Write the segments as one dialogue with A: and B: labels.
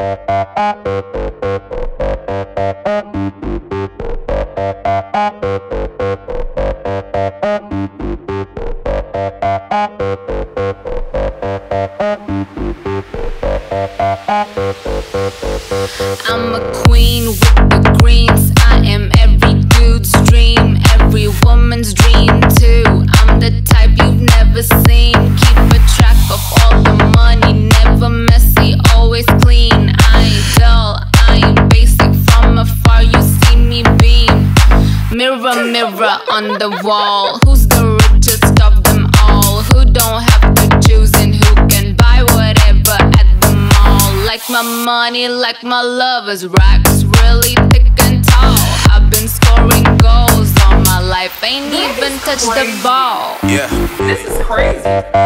A: I'm a queen with the greens. I am every dude's dream, every woman's dream too. I'm the type you've never seen. Keep a track of all the money, never messy, always clean. I ain't dull, I ain't basic. From afar you see me beam. Mirror, mirror on the wall, who's the richest of them all? Who don't have to choose and who can buy whatever at the mall? Like my money, like my lovers, racks really thick and tall. I've been scoring goals all my life, ain't even touched the ball.
B: Yeah,
C: This is crazy.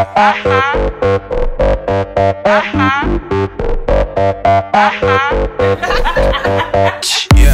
B: yeah.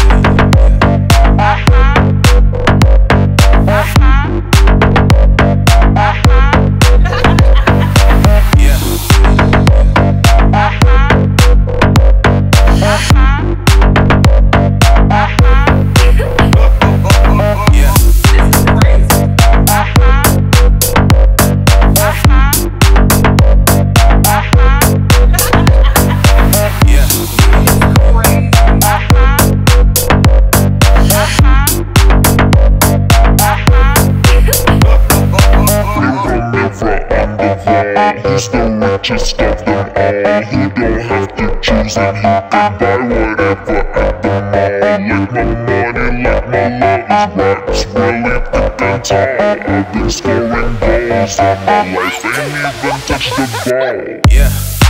D: He's the richest of them all. Who don't have to choose and who can buy whatever at the mall. Like my money, like my love is racks really thick and tall. I've been scoring goals all my life, ain't even touched the ball.
B: Yeah.